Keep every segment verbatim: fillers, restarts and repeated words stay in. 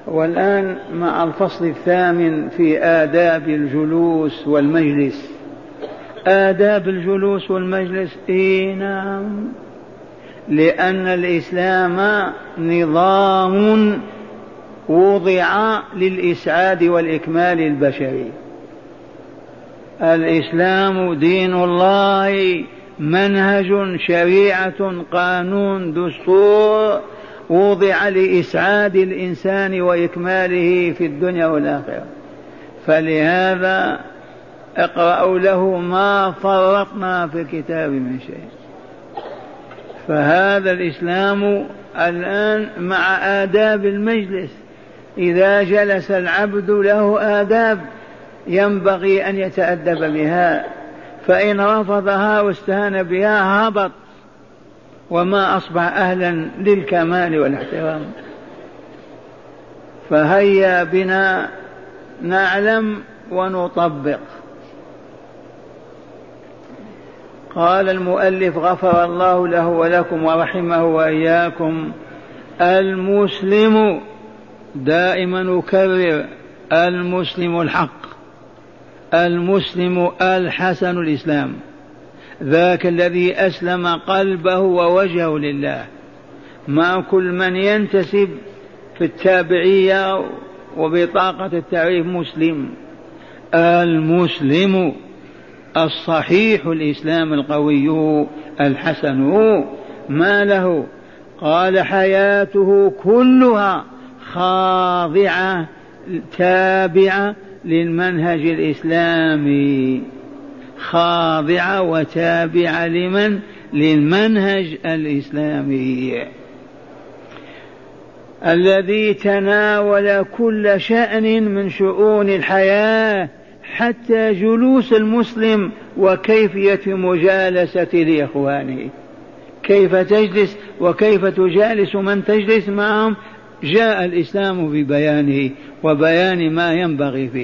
والآن مع الفصل الثامن في آداب الجلوس والمجلس. آداب الجلوس والمجلس، إيه نعم، لأن الإسلام نظام وضع للإسعاد والإكمال البشري. الإسلام دين الله، منهج، شريعة، قانون، دستور، وضع لإسعاد الإنسان وإكماله في الدنيا والآخرة. فلهذا اقرأوا له ما فرطنا في الكتاب من شيء. فهذا الإسلام الآن مع آداب المجلس. إذا جلس العبد له آداب ينبغي أن يتأدب بها، فإن رفضها واستهان بها هبط وما أصبح أهلا للكمال والاحترام. فهيا بنا نعلم ونطبق. قال المؤلف غفر الله له ولكم ورحمه وإياكم: المسلم، دائما نكرر، المسلم الحق، المسلم الحسن الإسلام، ذاك الذي أسلم قلبه ووجهه لله. ما كل من ينتسب في التابعية وبطاقة التعريف مسلم. المسلم الصحيح الإسلام القوي الحسن ما له؟ قال: حياته كلها خاضعة تابعة للمنهج الإسلامي، خاضعة وتابعة لمن؟ للمنهج الإسلامي الذي تناول كل شأن من شؤون الحياة، حتى جلوس المسلم وكيفية مجالسة لإخوانه، كيف تجلس وكيف تجالس من تجلس معهم. جاء الإسلام ببيانه وبيان ما ينبغي فيه.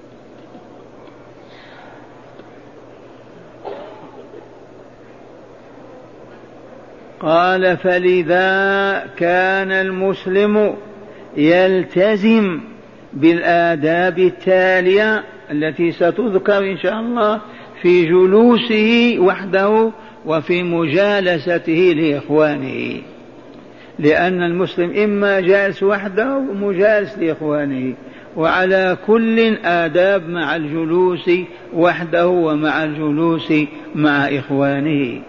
قال: فلذا كان المسلم يلتزم بالآداب التالية التي ستذكر إن شاء الله في جلوسه وحده وفي مجالسته لإخوانه، لأن المسلم إما جالس وحده ومجالس لإخوانه، وعلى كل آداب مع الجلوس وحده ومع الجلوس مع إخوانه.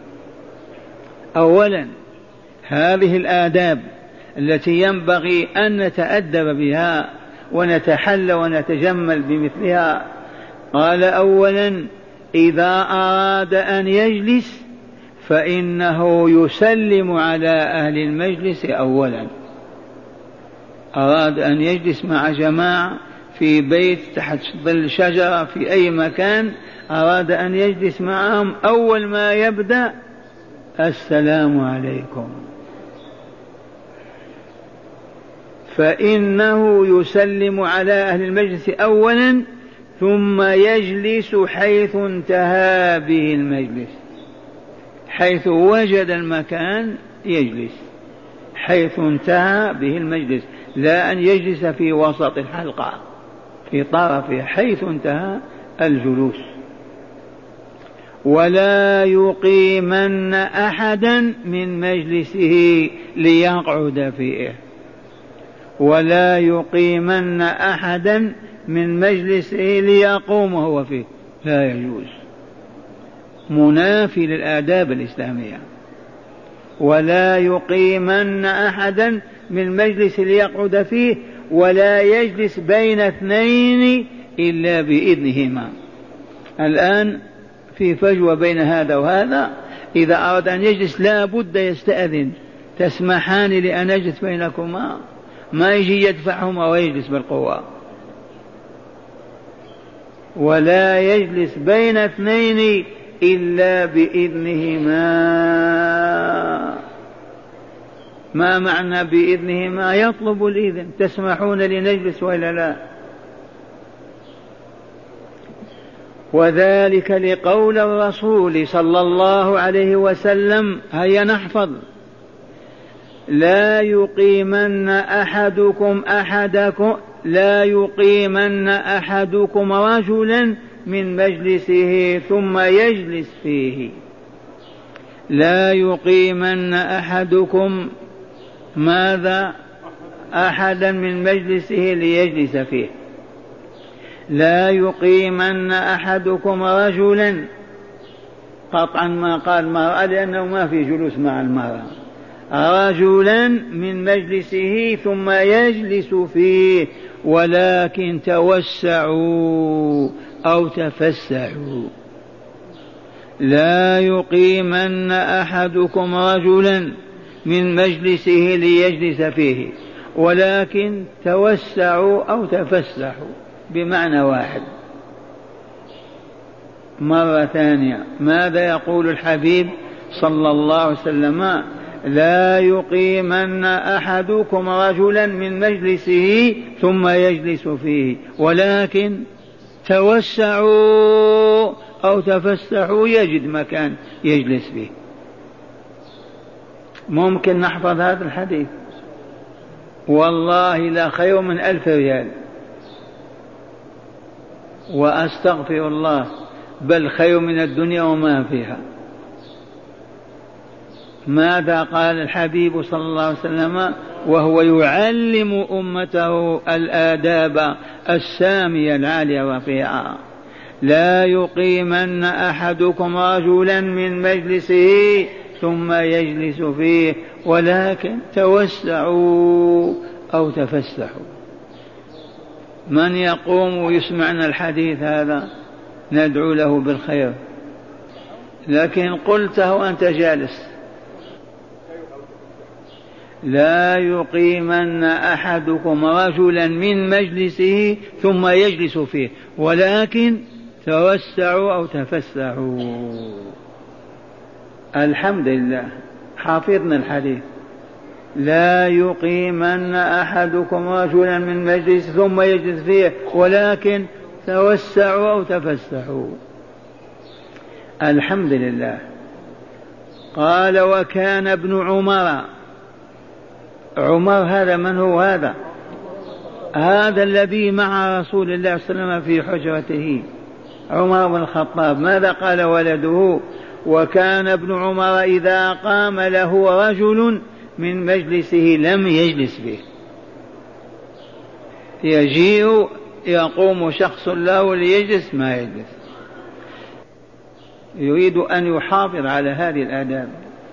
أولا، هذه الآداب التي ينبغي أن نتأدب بها ونتحلى ونتجمل بمثلها. قال: أولا، إذا أراد أن يجلس فإنه يسلم على أهل المجلس. أولا، أراد أن يجلس مع جماعة في بيت تحت ظل شجرة في أي مكان، أراد أن يجلس معهم، أول ما يبدأ: السلام عليكم. فإنه يسلم على أهل المجلس أولا، ثم يجلس حيث انتهى به المجلس، حيث وجد المكان يجلس، حيث انتهى به المجلس، لا أن يجلس في وسط الحلقة في طرفه، حيث انتهى الجلوس. ولا يقيمن أحدا من مجلسه ليقعد فيه، ولا يقيمن أحدا من مجلسه ليقوم هو فيه، لا يجوز، منافي للآداب الإسلامية. ولا يقيمن أحدا من مجلس ليقعد فيه، ولا يجلس بين اثنين إلا بإذنهما. الآن في فجوة بين هذا وهذا، إذا أراد أن يجلس لا بد يستأذن: تسمحان لي أن أجلس بينكما؟ ما يجي يدفعهما ويجلس بالقوة. ولا يجلس بين اثنين إلا بإذنهما. ما معنى بإذنهما؟ يطلب الإذن: تسمحون لنجلس ولا لا؟ وذلك لقول الرسول صلى الله عليه وسلم، هيا نحفظ: لا يقيمن أحدكم أحدكم لا يقيمن أحدكم رجلا من مجلسه ثم يجلس فيه. لا يقيمن أحدكم ماذا؟ أحدا من مجلسه ليجلس فيه. لا يقيمن أحدكم رجلا، قطعا ما قال مرأة لأنه ما في جلوس مع المرأة، رجلا من مجلسه ثم يجلس فيه، ولكن توسعوا أو تفسحوا. لا يقيمن أحدكم رجلا من مجلسه ليجلس فيه، ولكن توسعوا أو تفسحوا بمعنى واحد. مرة ثانية، ماذا يقول الحبيب صلى الله عليه وسلم؟ لا يقيمن أحدكم رجلا من مجلسه ثم يجلس فيه، ولكن توسعوا أو تفسحوا، يجد مكان يجلس فيه. ممكن نحفظ هذا الحديث؟ والله لا خير من ألف ريال، وأستغفر الله، بل خير من الدنيا وما فيها. ماذا قال الحبيب صلى الله عليه وسلم وهو يعلم أمته الآداب السامية العالية الرفيعة؟ لا يقيمن أحدكم رجلا من مجلسه ثم يجلس فيه، ولكن توسعوا أو تفسحوا. من يقوم ويسمعنا الحديث هذا ندعو له بالخير، لكن قلته وأنت جالس. لا يقيمن أحدكم رجلا من مجلسه ثم يجلس فيه، ولكن توسعوا أو تفسحوا. الحمد لله حافظنا الحديث. لا يقيمن أحدكم رجلا من مجلس ثم يجلس فيه، ولكن توسعوا أو تفسحوا. الحمد لله. قال وكان ابن عمر، عمر هذا من هو؟ هذا هذا الذي مع رسول الله صلى الله عليه وسلم في حجرته، عمر بن الخطاب. ماذا قال ولده؟ وكان ابن عمر إذا قام له رجل من مجلسه لم يجلس به. يجيء يقوم شخص له ليجلس، ما يجلس. يريد أن يحافظ على هذه الآداب.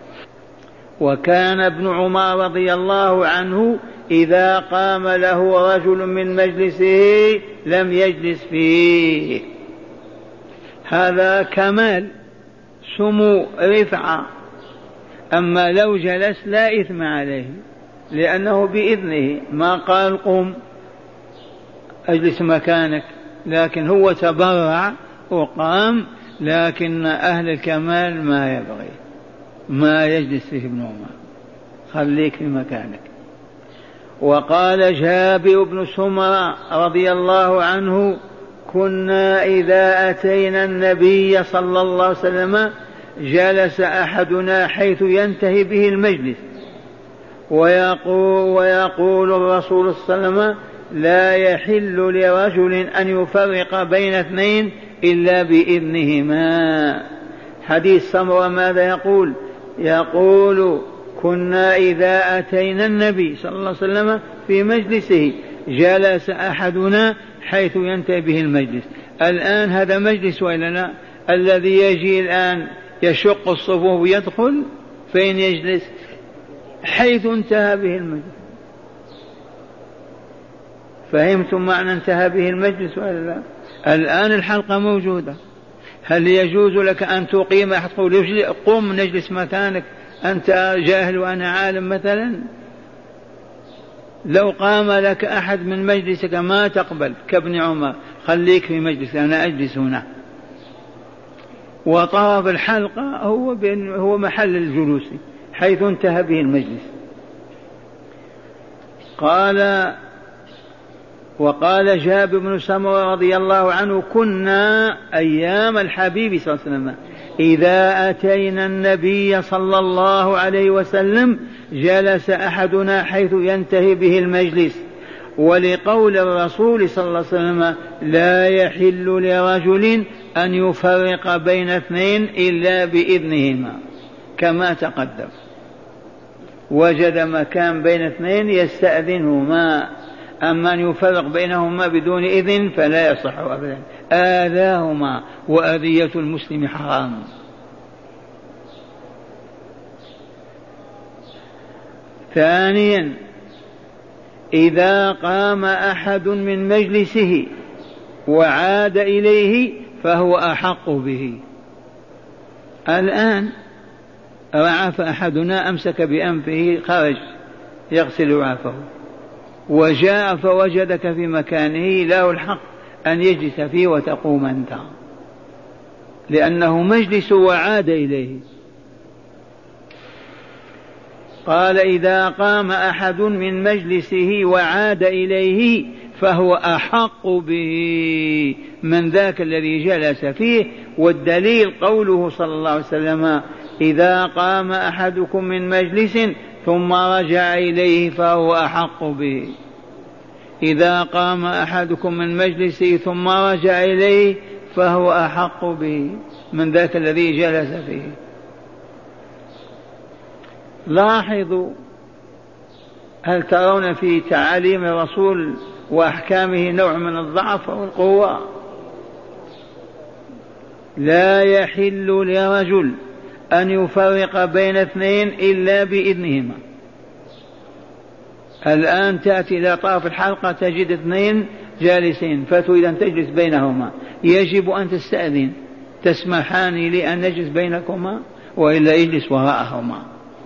وكان ابن عمر رضي الله عنه إذا قام له رجل من مجلسه لم يجلس فيه. هذا كمال، سمو، رفعة. أما لو جلس لا إثم عليه، لأنه بإذنه، ما قال قم أجلس مكانك، لكن هو تبرع وقام. لكن أهل الكمال ما يبغي، ما يجلس فيه ابن عمر، خليك في مكانك. وقال جابر بن سمرة رضي الله عنه كنا إذا أتينا النبي صلى الله عليه وسلم جلس أحدنا حيث ينتهي به المجلس، ويقول, ويقول الرسول صلى الله عليه وسلم لا يحل لرجل أن يفرق بين اثنين إلا بإذنهما. حديث سمرة ماذا يقول؟ يقول كنا إذا أتينا النبي صلى الله عليه وسلم في مجلسه جلس أحدنا حيث ينتهي به المجلس. الآن هذا مجلس وإلا لا؟ الذي يجي الآن يشق الصفوف ويدخل فين يجلس؟ حيث انتهى به المجلس. فهمتم معنى انتهى به المجلس وإلا لا؟ الآن الحلقة موجودة، هل يجوز لك أن تقيم أحد تقول قم نجلس مكانك، أنت جاهل وأنا عالم مثلا؟ لو قام لك أحد من مجلسك ما تقبل، كابن عمر، خليك في مجلس أنا أجلس هنا. وطرف الحلقة هو, هو محل الجلوس حيث انتهى به المجلس. قال وقال جابر بن سمرة رضي الله عنه كنا أيام الحبيب صلى الله عليه وسلم إذا أتينا النبي صلى الله عليه وسلم جلس أحدنا حيث ينتهي به المجلس، ولقول الرسول صلى الله عليه وسلم لا يحل لرجل أن يفرق بين اثنين إلا بإذنهما كما تقدم. وجد مكان بين اثنين يستأذنهما، أما أن يفرق بينهما بدون إذن فلا يصح أبدا، آذاهما وأذية المسلم حرام. ثانيا إذا قام أحد من مجلسه وعاد إليه فهو أحق به. الآن رعف أحدنا أمسك بأنفه خرج يغسل رعفه وجاء فوجدك في مكانه له الحق أن يجلس فيه وتقوم أنت، لأنه مجلس وعاد إليه. قال إذا قام أحد من مجلسه وعاد إليه فهو أحق به من ذاك الذي جلس فيه، والدليل قوله صلى الله عليه وسلم إذا قام أحدكم من مجلس ثم رجع إليه فهو أحق به. إذا قام أحدكم من مجلسه ثم رجع إليه فهو أحق به من ذاك الذي جلس فيه. لاحظوا، هل ترون في تعاليم الرسول وأحكامه نوع من الضعف والقوة؟ لا يحل لرجل أن يفرق بين اثنين إلا بإذنهما. الآن تأتي إلى طرف الحلقة تجد اثنين جالسين فتريد أن تجلس بينهما، يجب أن تستأذن، تسمحان لي أن نجلس بينكما وإلا يجلس وراءهما.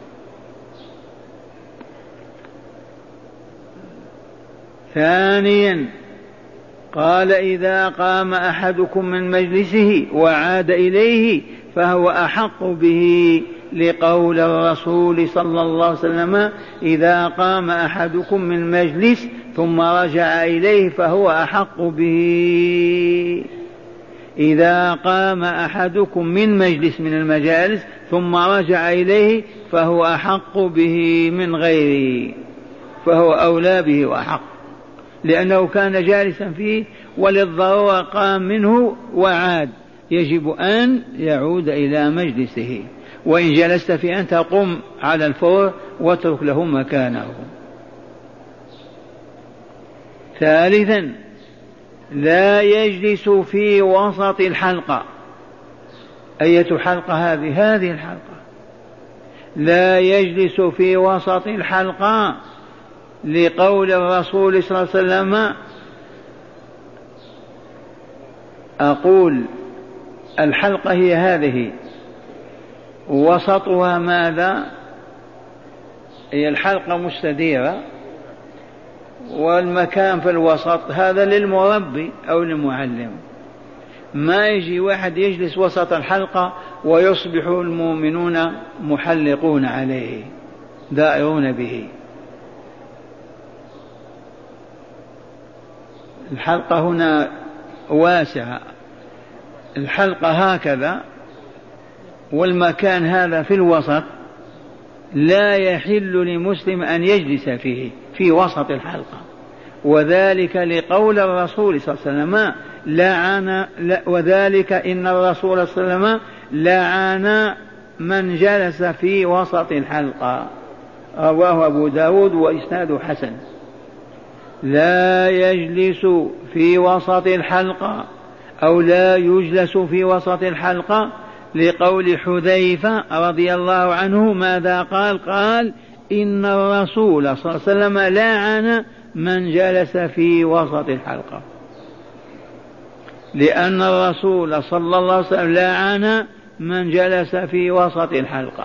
ثانيا قال إذا قام أحدكم من مجلسه وعاد إليه فهو أحق به لقول الرسول صلى الله عليه وسلم إذا قام أحدكم من مجلس ثم رجع إليه فهو أحق به. إذا قام أحدكم من مجلس من المجالس ثم رجع إليه فهو أحق به من غيره، فهو أولى به وأحق، لأنه كان جالسا فيه وللضرورة قام منه وعاد، يجب أن يعود إلى مجلسه، وإن جلست فيه أنت قم على الفور واترك له مكانه. ثالثا لا يجلس في وسط الحلقة. أية حلقة هذه؟ هذه الحلقة. لا يجلس في وسط الحلقة لقول الرسول صلى الله عليه وسلم، أقول الحلقة هي هذه، وسطها ماذا؟ هي الحلقة مستديرة والمكان في الوسط، هذا للمربي أو للمعلم. ما يجي واحد يجلس وسط الحلقة ويصبح المؤمنون محلقون عليه دائرون به. الحلقة هنا واسعة، الحلقة هكذا والمكان هذا في الوسط، لا يحل لمسلم أن يجلس فيه في وسط الحلقة، وذلك لقول الرسول صلى الله عليه وسلم لعن، وذلك إن الرسول صلى الله عليه وسلم لعن من جلس في وسط الحلقة، رواه أبو داود وإسناده حسن. لا يجلس في وسط الحلقة أو لا يجلس في وسط الحلقة لقول حذيفة رضي الله عنه ماذا قال؟ قال إن الرسول صلى الله عليه وسلم لعن من جلس في وسط الحلقة، لأن الرسول صلى الله عليه وسلم لعن من جلس في وسط الحلقة.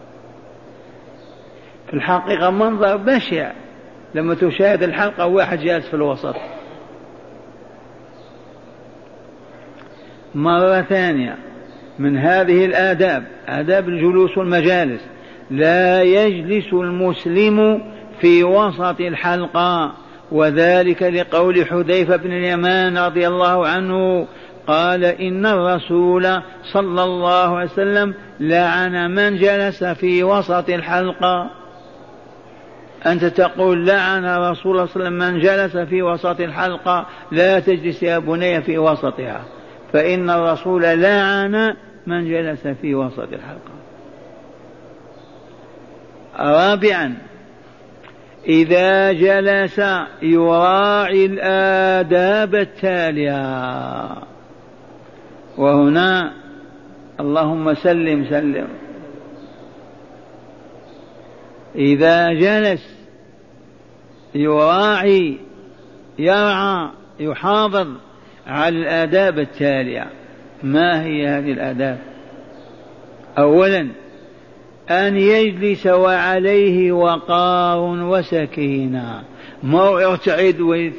في الحقيقة منظر بشع لما تشاهد الحلقة واحد جالس في الوسط. مرة ثانية من هذه الآداب، آداب الجلوس والمجالس، لا يجلس المسلم في وسط الحلقة وذلك لقول حذيفة بن اليمان رضي الله عنه قال إن الرسول صلى الله عليه وسلم لعن من جلس في وسط الحلقة. أنت تقول لعن رسول الله صلى الله عليه وسلم من جلس في وسط الحلقة، لا تجلس يا بني في وسطها، فإن الرسول لعن من جلس في وسط الحلقة. رابعا إذا جلس يراعي الآداب التالية، وهنا اللهم سلم سلم. إذا جلس يراعي يرعى يحافظ على الآداب التالية. ما هي هذه الآداب؟ أولا أن يجلس وعليه وقار وسكينة، ما يرتعد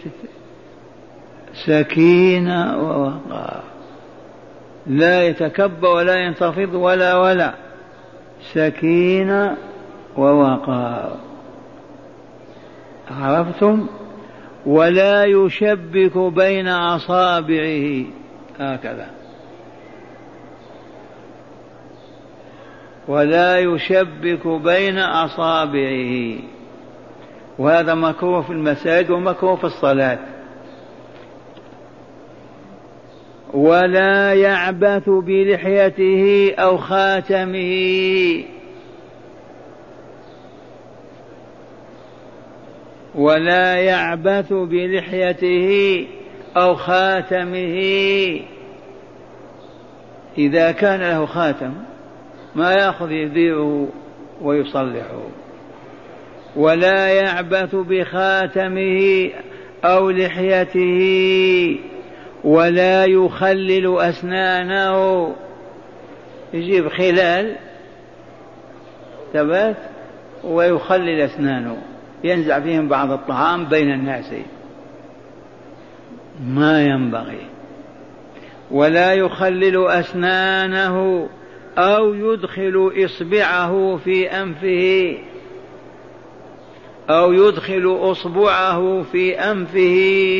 سكينة ووقار، لا يتكبر ولا ينتفض ولا ولا سكينة ووقار. عرفتم؟ ولا يشبك بين أصابعه هكذا، ولا يشبك بين أصابعه، وهذا مكروه في المساجد ومكروه في الصلاة. ولا يعبث بلحيته أو خاتمه، ولا يعبث بلحيته أو خاتمه إذا كان له خاتم ما يأخذ يذيعه ويصلحه. ولا يعبث بخاتمه أو لحيته، ولا يخلل أسنانه، يجيب خلال ثبات ويخلل أسنانه ينزع فيهم بعض الطعام بين الناس، ما ينبغي. ولا يخلل أسنانه أو يدخل إصبعه في أنفه، أو يدخل أصبعه في أنفه،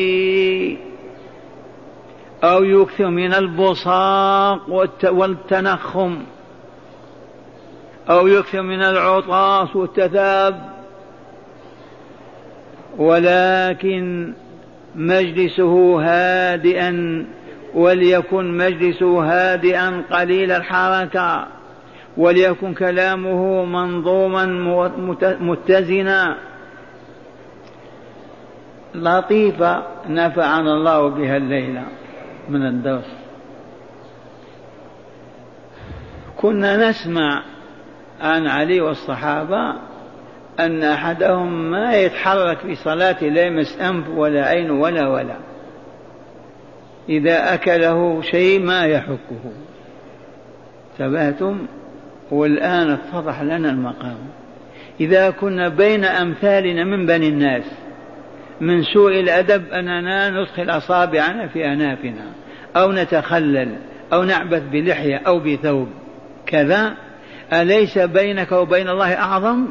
أو يكثر من البصاق والتنخم، أو يكثر من العطاس والتثاب. ولكن مجلسه هادئا، وليكن مجلسه هادئا قليل الحركة، وليكن كلامه منظوما متزنا. لطيفة نفعنا الله بها الليلة من الدرس. كنا نسمع عن علي والصحابة أن أحدهم ما يتحرك في صلاته لا يمس أنف ولا عين ولا ولا، إذا أكله شيء ما يحكه. تبهتم؟ والآن اتضح لنا المقام. إذا كنا بين أمثالنا من بني الناس من سوء الأدب أننا ندخل أصابعنا في أنافنا أو نتخلل أو نعبث بلحية أو بثوب كذا، أليس بينك وبين الله أعظم؟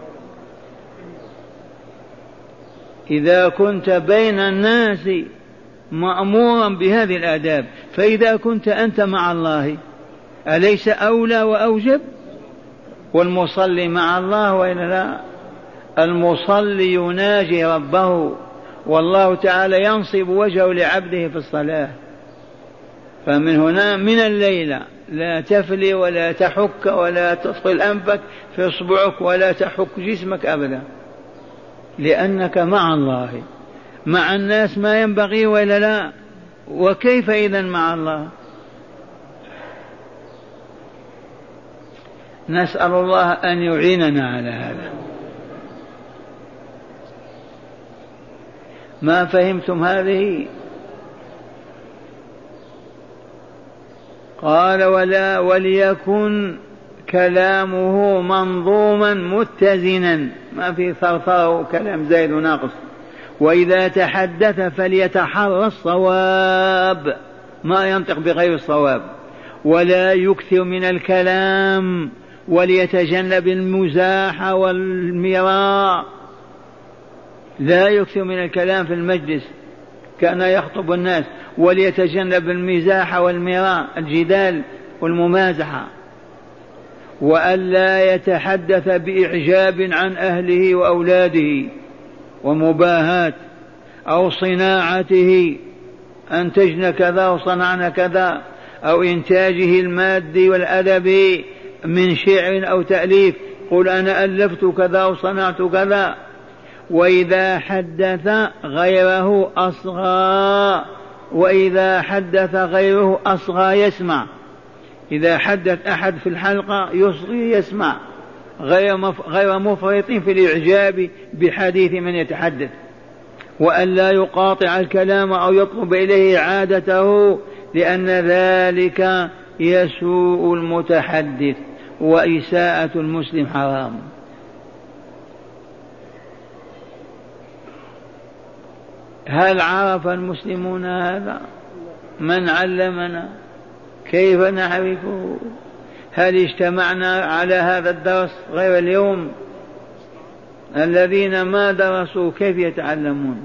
إذا كنت بين الناس مأمورا بهذه الآداب، فإذا كنت أنت مع الله أليس أولى وأوجب؟ والمصلي مع الله وإلا لا؟ المصلي يناجي ربه، والله تعالى ينصب وجهه لعبده في الصلاة. فمن هنا من الليلة لا تفلي ولا تحك ولا تدخل أنفك في إصبعك ولا تحك جسمك أبدا، لأنك مع الله. مع الناس ما ينبغي وإلا لا؟ وكيف إذن مع الله؟ نسأل الله أن يعيننا على هذا. ما فهمتم هذه؟ قال ولا وليكن كلامه منظوما متزنا، ما في ثرثار كلام زايد وناقص. وإذا تحدث فليتحرى الصواب، ما ينطق بغير الصواب. ولا يكثر من الكلام، وليتجنب المزاح والمراء. لا يكثر من الكلام في المجلس، كان يخطب الناس، وليتجنب المزاح والمراء الجدال والممازحة، وألا يتحدث بإعجاب عن أهله وأولاده ومباهات أو صناعته، أنتجنا كذا وصنعنا كذا، أو إنتاجه المادي والأدبي من شعر أو تأليف، قل أنا ألفت كذا وصنعت كذا. وإذا حدث غيره أصغى، وإذا حدث غيره أصغى يسمع، إذا حدث أحد في الحلقة يصغي يسمع، غير مفرط في الإعجاب بحديث من يتحدث. وأن لا يقاطع الكلام أو يطلب إليه عادته، لأن ذلك يسوء المتحدث، وإساءة المسلم حرام. هل عرف المسلمون هذا؟ من علمنا؟ كيف نعرفه؟ هل اجتمعنا على هذا الدرس غير اليوم؟ الذين ما درسوا كيف يتعلمون؟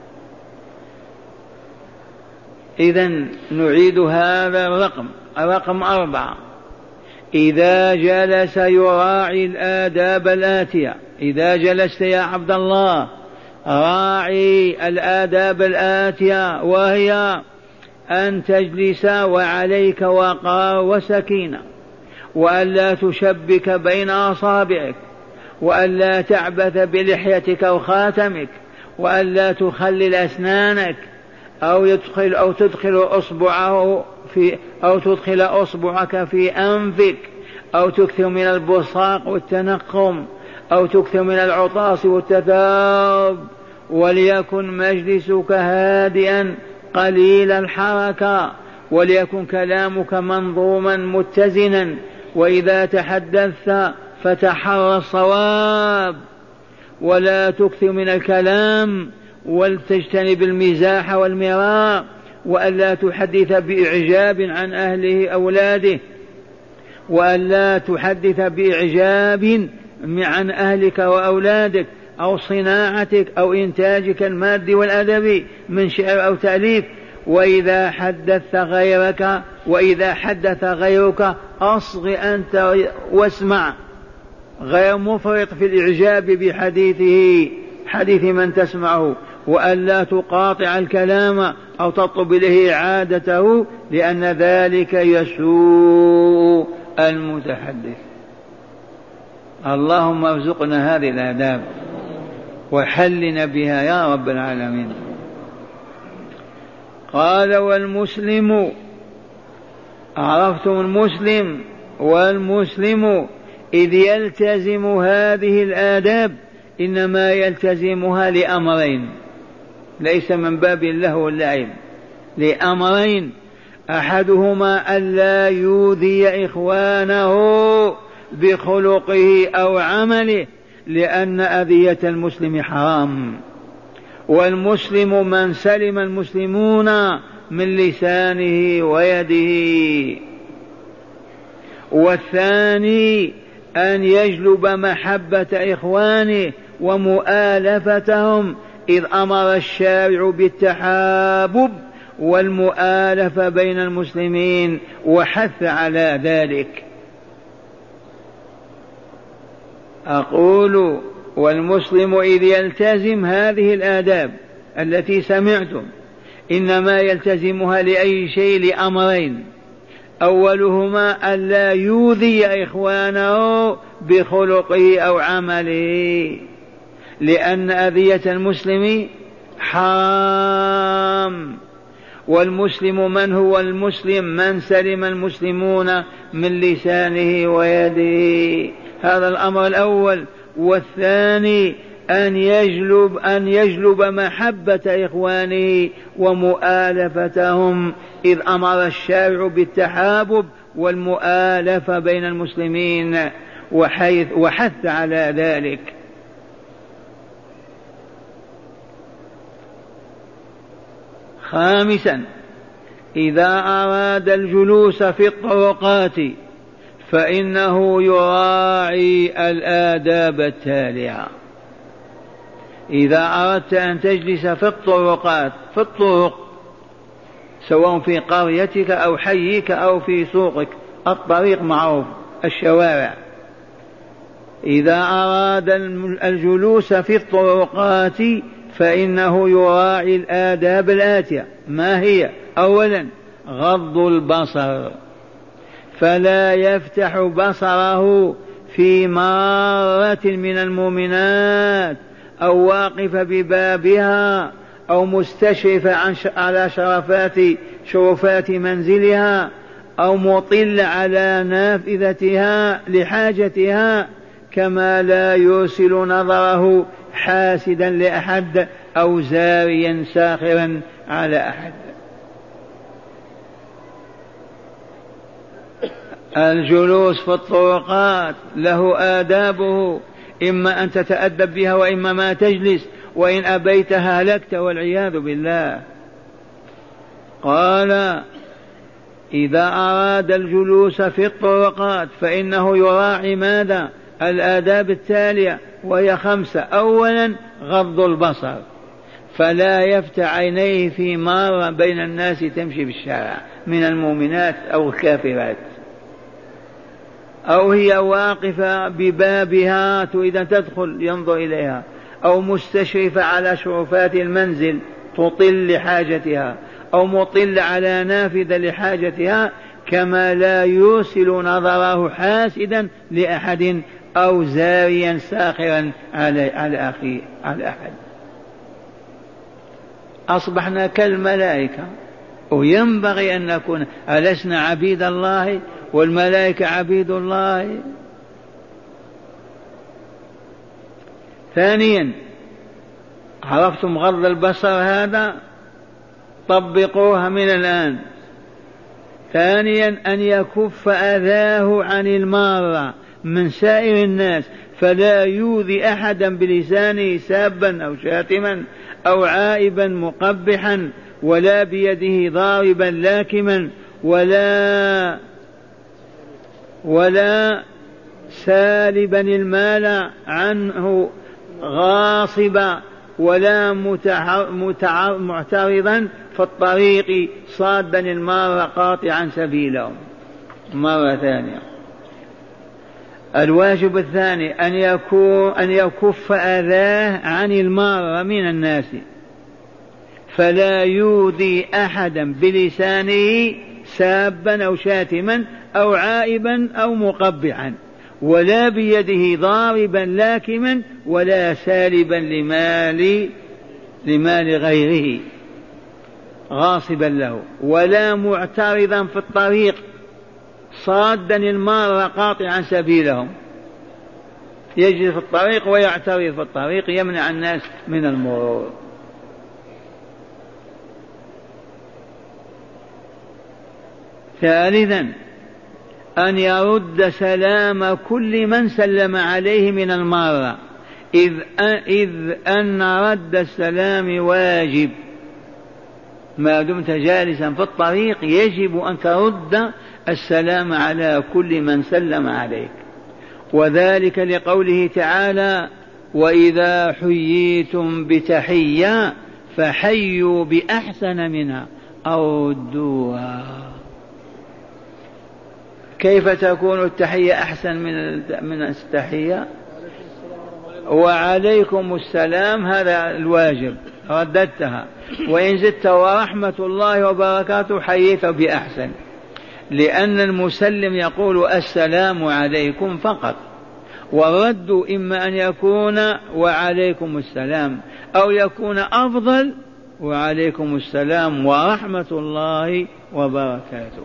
إذن نعيد هذا الرقم، رقم أربعة: إذا جلس يراعي الآداب الآتية. إذا جلست يا عبد الله راعي الآداب الآتية، وهي أن تجلس وعليك وقار وسكينة، وألا تشبك بين أصابعك، وألا تعبث بلحيتك وخاتمك، وألا تخلل أسنانك، أو يدخل أو تدخل أصبعه في أو تدخل أصبعك في أنفك، أو تكثر من البصاق والتنقم، أو تكثر من العطاس والتثاب. وليكن مجلسك هادئا قليل الحركة، وليكن كلامك منظوما متزنا، وإذا تحدثت فتحرى الصواب، ولا تكثر من الكلام، ولتجتنب المزاح والمراء، وألا تحدث بإعجاب عن أهله أولاده، وألا تحدث بإعجاب عن أهلك وأولادك أو صناعتك أو إنتاجك المادي والأدبي من شعر أو تأليف. وإذا حدثت غيرك وإذا حدث غيرك أصغ أنت واسمع، غير مفرط في الإعجاب بحديثه، حديث من تسمعه، وألا تقاطع الكلام أو تطلب إليه إعادته، لأن ذلك يسوء المتحدث. اللهم ارزقنا هذه الآداب وحلنا بها يا رب العالمين. قال: والمسلم، عرفتم المسلم؟ والمسلم إذ يلتزم هذه الآداب إنما يلتزمها لأمرين، ليس من باب اللهو واللعب، لأمرين: أحدهما ألا يؤذي إخوانه بخلقه أو عمله، لأن أذية المسلم حرام، والمسلم من سلم المسلمون من لسانه ويده. والثاني أن يجلب محبة إخوانه ومؤالفتهم، إذ أمر الشارع بالتحابب والمؤالفة بين المسلمين وحث على ذلك. أقول: والمسلم إذ يلتزم هذه الآداب التي سمعتم إنما يلتزمها لأي شيء، لأمرين: أولهما ألا يؤذي إخوانه بخلقه أو عمله، لأن أذية المسلم حرام، والمسلم من هو المسلم؟ من سلم المسلمون من لسانه ويده، هذا الأمر الأول. والثاني أن يجلب أن يجلب محبة إخوانه ومؤالفتهم، إذ أمر الشارع بالتحابب والمؤالفة بين المسلمين وحيث وحث على ذلك. خامسا: إذا أراد الجلوس في الطرقات فإنه يراعي الآداب التالية: إذا أردت أن تجلس في الطرقات في الطرق سواء في قريتك أو حيك أو في سوقك، الطريق معروف الشوارع، إذا أراد الجلوس في الطرقات فإنه يراعي الآداب الآتية. ما هي؟ أولا غض البصر، فلا يفتح بصره في مارة من المؤمنات أو واقف ببابها أو مستشرف على شرفات شرفات منزلها أو مطل على نافذتها لحاجتها، كما لا يرسل نظره حاسدا لأحد أو زاريا ساخرا على أحد. الجلوس في الطرقات له آدابه، إما أن تتأدب بها وإما ما تجلس، وإن أبيت هلكت والعياذ بالله. قال إذا أراد الجلوس في الطرقات فإنه يراعي ماذا؟ الآداب التالية وهي خمسة. أولا غض البصر، فلا يفتح عينيه في مارة بين الناس تمشي بالشارع من المؤمنات أو الكافرات، أو هي واقفة ببابها تريد أن تدخل ينظر إليها، أو مستشرفة على شرفات المنزل تطل لحاجتها، أو مطل على نافذة لحاجتها، كما لا يرسل نظره حاسدا لأحد أو زاريا ساخرا على على أخيه على أحد. أصبحنا كالملائكة، وينبغي أن نكون، ألسنا عبيد الله والملائكة عبيد الله؟ ثانيا عرفتم غض البصر هذا؟ طبقوها من الآن. ثانيا أن يكف أذاه عن المارة من سائر الناس، فلا يؤذي أحدا بلسانه سابا أو شاتما أو عائبا مقبحا، ولا بيده ضاربا لاكما، ولا ولا سالبا المال عنه غاصبا، ولا معترضا في الطريق صادا المار قاطعا سبيلهم. مرة ثانية، الواجب الثاني أن يكون أن يكف أذاه عن المار من الناس، فلا يؤذي أحدا بلسانه سابا أو شاتما أو عائبا أو مقبحا، ولا بيده ضاربا لاكما، ولا سالبا لمال لمال غيره غاصبا له، ولا معترضا في الطريق صادا المار قاطعا سبيلهم، يجري في الطريق ويعترض في الطريق يمنع الناس من المرور. ثالثا أن يرد سلام كل من سلم عليه من المارة، إذ إذ أن رد السلام واجب. ما دمت جالسا في الطريق يجب أن ترد السلام على كل من سلم عليك، وذلك لقوله تعالى: وإذا حييتم بتحية فحيوا بأحسن منها أو ردوها. كيف تكون التحية أحسن من من التحية؟ وعليكم السلام هذا الواجب رددتها، وإن زدت ورحمة الله وبركاته حييت بأحسن، لأن المسلم يقول السلام عليكم فقط، والرد إما أن يكون وعليكم السلام أو يكون أفضل وعليكم السلام ورحمة الله وبركاته.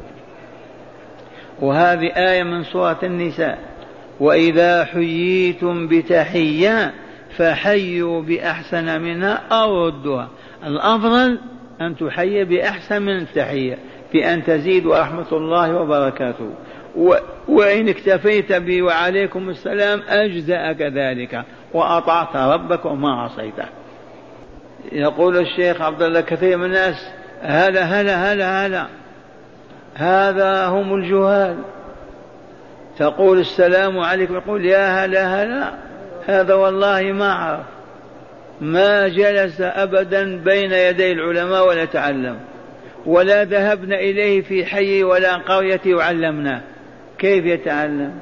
وهذه آية من سورة النساء: وإذا حييتم بتحية فحيوا بأحسن منها أو ردوها. الأفضل أن تحيي بأحسن من التحية، بأن تزيد ورحمة الله وبركاته، وإن اكتفيت بي وعليكم السلام أجزأك ذلك وأطعت ربك وما عصيته. يقول الشيخ عبد الله: كثير من الناس هلا هلا هلا هلا، هذا هم الجهال. تقول السلام عليكم يقول يا هلا هلا، هذا والله ما عرف. ما جلس أبدا بين يدي العلماء ولا تعلم، ولا ذهبنا إليه في حي ولا قرية وعلمناه، كيف يتعلم؟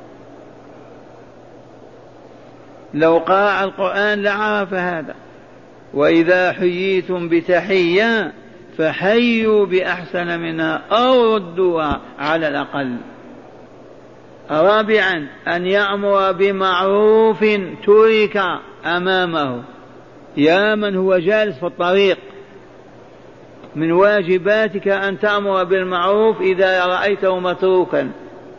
لو قرأ القرآن لعرف هذا. وإذا حييتم بتحية فحيوا بأحسن منها أو ردوها على الأقل. رابعا أن يأمر بمعروف ترك أمامه. يا من هو جالس في الطريق، من واجباتك أن تأمر بالمعروف إذا رأيته متروكا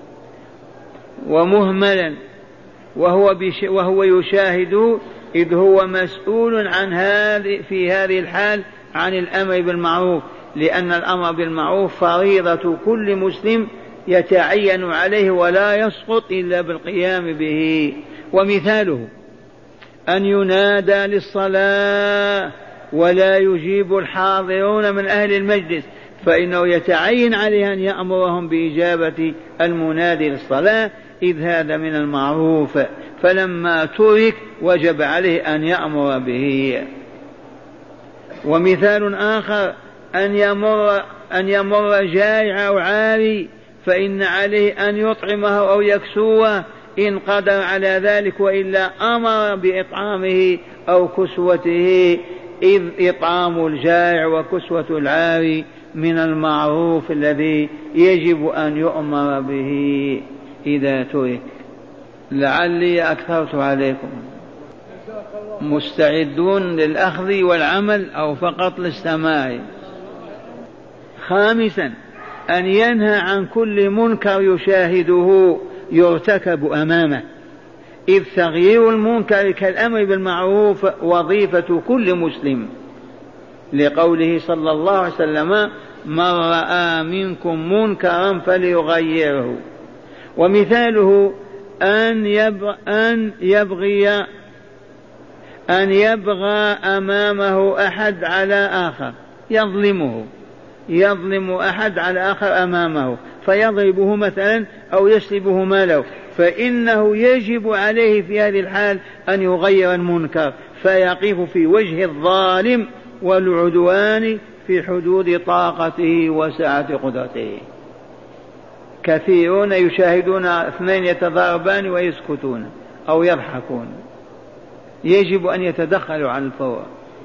ومهملا وهو, وهو يشاهد، إذ هو مسؤول عن هذه في هذه الحال عن الأمر بالمعروف، لأن الأمر بالمعروف فريضة كل مسلم يتعين عليه ولا يسقط إلا بالقيام به. ومثاله أن ينادى للصلاة ولا يجيب الحاضرون من أهل المجلس، فإنه يتعين عليه أن يأمرهم بإجابة المنادي للصلاة، إذ هذا من المعروف، فلما ترك وجب عليه أن يأمر به. ومثال آخر أن يمر أن يمر جائع أو عاري، فإن عليه أن يطعمه أو يكسوه إن قدر على ذلك، وإلا أمر بإطعامه أو كسوته، إذ إطعام الجائع وكسوة العاري من المعروف الذي يجب أن يؤمر به إذا ترك. لعلي أكثرت عليكم. مستعدون للأخذ والعمل أو فقط للسماع؟ خامسا أن ينهى عن كل منكر يشاهده يرتكب أمامه، إذ تغيير المنكر كالأمر بالمعروف وظيفة كل مسلم، لقوله صلى الله عليه وسلم: من رأى منكم منكرا فليغيره. ومثاله أن يبغى أن يبغي أن يبغى أمامه أحد على آخر، يظلمه يظلم أحد على آخر أمامه فيضربه مثلا أو يسلبه ماله، فإنه يجب عليه في هذه الحال أن يغير المنكر، فيقف في وجه الظالم والعدوان في حدود طاقته وسعة قدرته. كثيرون يشاهدون اثنين يتضاربان ويسكتون أو يضحكون، يجب أن يتدخلوا على الفور.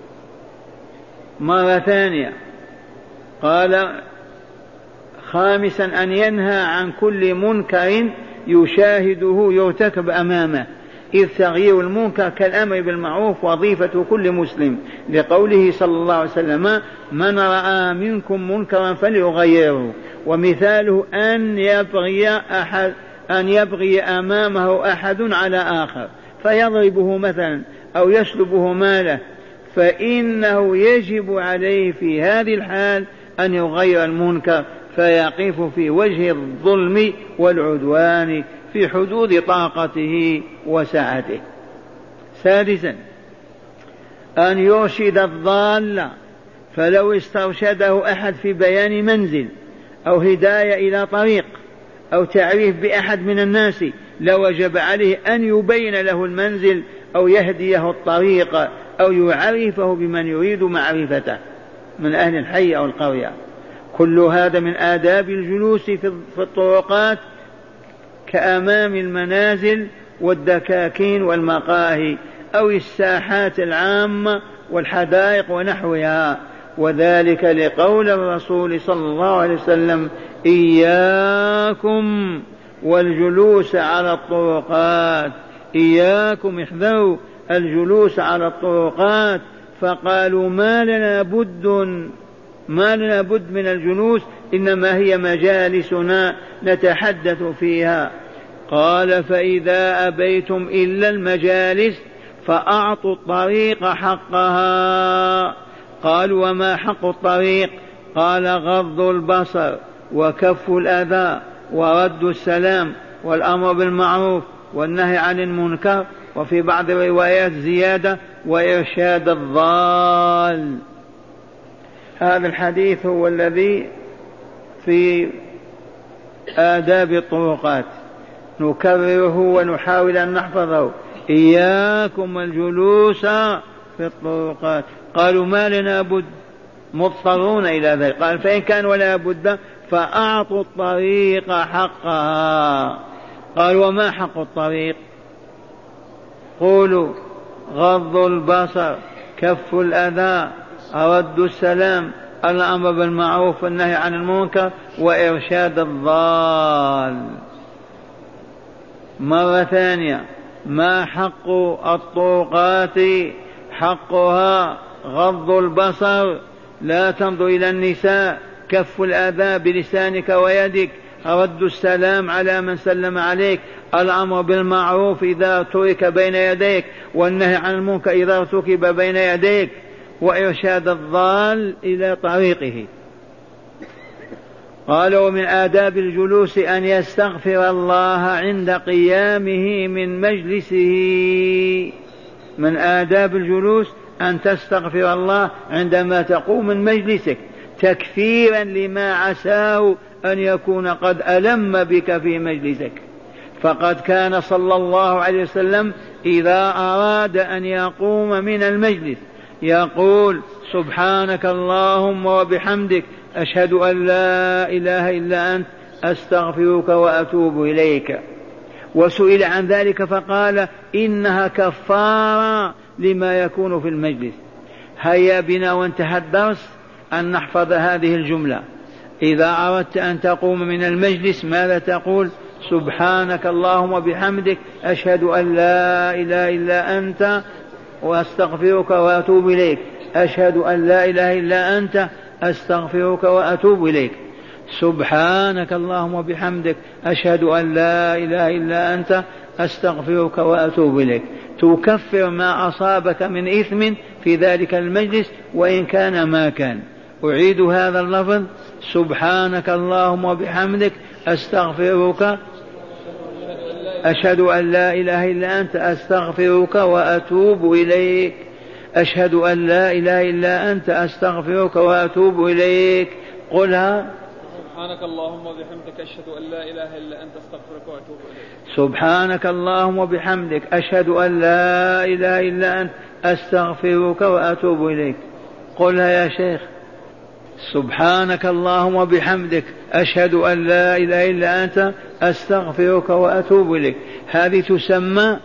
مرة ثانية قال: خامسا أن ينهى عن كل منكر يشاهده يرتكب أمامه، إذ تغيير المنكر كالأمر بالمعروف وظيفة كل مسلم، لقوله صلى الله عليه وسلم: من رأى منكم منكرا فليغيره. ومثاله أن يبغي أحد أن يبغي أمامه أحد على آخر فيضربه مثلا أو يسلبه ماله، فإنه يجب عليه في هذه الحال أن يغير المنكر، فيقف في وجه الظلم والعدوان في حدود طاقته وسعته. سادسا أن يرشد الضال، فلو استرشده أحد في بيان منزل أو هداية إلى طريق أو تعريف بأحد من الناس، لوجب عليه أن يبين له المنزل أو يهديه الطريق أو يعرفه بمن يريد معرفته من أهل الحي أو القرية. كل هذا من آداب الجلوس في الطرقات كأمام المنازل والدكاكين والمقاهي أو الساحات العامة والحدائق ونحوها، وذلك لقول الرسول صلى الله عليه وسلم: إياكم والجلوس على الطرقات، إياكم احذروا الجلوس على الطرقات. فقالوا: ما لنا بد ما لنا بد من الجلوس، إنما هي مجالسنا نتحدث فيها. قال: فإذا أبيتم إلا المجالس فأعطوا الطريق حقها. قالوا: وما حق الطريق؟ قال: غض البصر وكف الأذى ورد السلام والأمر بالمعروف والنهي عن المنكر، وفي بعض الروايات زيادة: وإرشاد الضال. هذا الحديث هو الذي في آداب الطرقات، نكرره ونحاول أن نحفظه: إياكم الجلوس في الطرقات. قالوا ما لنا بد، مضطرون إلى ذلك. قال فإن كان ولا بد فأعطوا الطريق حقها. قال وما حق الطريق؟ قولوا غض البصر، كف الأذى، رد السلام، الأمر بالمعروف والنهي عن المنكر، وإرشاد الضال. مرة ثانية، ما حق الطرقات؟ حقها غض البصر، لا تنظر إلى النساء، كف الأذى بلسانك ويدك، رد السلام على من سلم عليك، الأمر بالمعروف إذا ترك بين يديك، والنهي عن المنكر إذا ارتكب بين يديك، وإرشاد الضال إلى طريقه. قال ومن آداب الجلوس أن يستغفر الله عند قيامه من مجلسه. من آداب الجلوس أن تستغفر الله عندما تقوم من مجلسك، تكفيرا لما عساه أن يكون قد ألم بك في مجلسك. فقد كان صلى الله عليه وسلم إذا أراد أن يقوم من المجلس يقول سبحانك اللهم وبحمدك أشهد أن لا إله إلا أنت أستغفرك وأتوب إليك. وسئل عن ذلك فقال إنها كفارة لما يكون في المجلس. هيا بنا وانتهى الدرس أن نحفظ هذه الجملة. إذا أردت أن تقوم من المجلس ماذا تقول؟ سبحانك اللهم وبحمدك أشهد أن لا إله إلا أنت وأستغفرك وأتوب إليك. أشهد أن لا إله إلا أنت أستغفرك وأتوب إليك. سبحانك اللهم وبحمدك أشهد أن لا إله إلا أنت أستغفرك وأتوب إليك. تكفر ما أصابك من إثم في ذلك المجلس وإن كان ما كان. أعيد هذا اللفظ: سبحانك اللهم وبحمدك أستغفرك أشهد أن لا إله إلا أنت أستغفرك وأتوب إليك. أشهد أن لا إله إلا أنت أستغفرك وأتوب إليك. قلها: سبحانك اللهم وبحمدك أشهد أن لا إله إلا أنت أستغفرك وأتوب إليك. سبحانك اللهم وبحمدك أشهد أن لا إله إلا أنت أستغفرك وأتوب إليك. قلها يا شيخ: سبحانك اللهم وبحمدك أشهد أن لا إله إلا أنت أستغفرك وأتوب إليك. هذه تسمى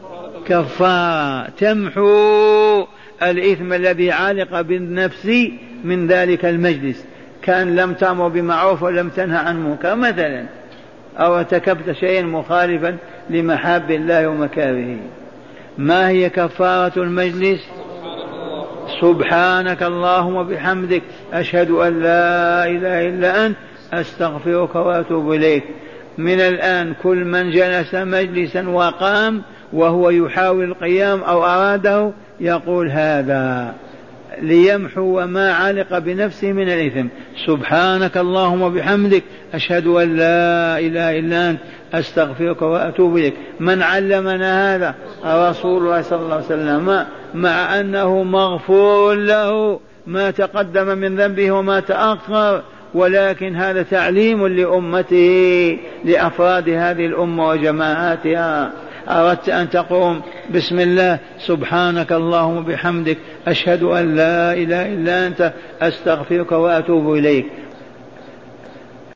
كفارة، تمحو الإثم الذي علق بالنفس من ذلك المجلس، كان لم تأمر بمعروف ولم تنهى عن منكر مثلا، أو ارتكبت شيئا مخالفا لمحاب الله ومكارهه. ما هي كفارة المجلس؟ سبحانك اللهم وبحمدك أشهد أن لا إله إلا أنت أستغفرك وأتوب إليك. من الآن كل من جلس مجلسا وقام وهو يحاول القيام أو أراده يقول هذا ليمحو ما علق بنفسه من الإثم. سبحانك اللهم وبحمدك أشهد أن لا إله إلا أنت أستغفرك وأتوب إليك. من علمنا هذا؟ رسول الله صلى الله عليه وسلم، مع أنه مغفور له ما تقدم من ذنبه وما تأخر، ولكن هذا تعليم لأمته، لأفراد هذه الأمة وجماعاتها. أردت أن تقوم بسم الله سبحانك اللهم وبحمدك أشهد أن لا إله إلا أنت أستغفرك وأتوب إليك.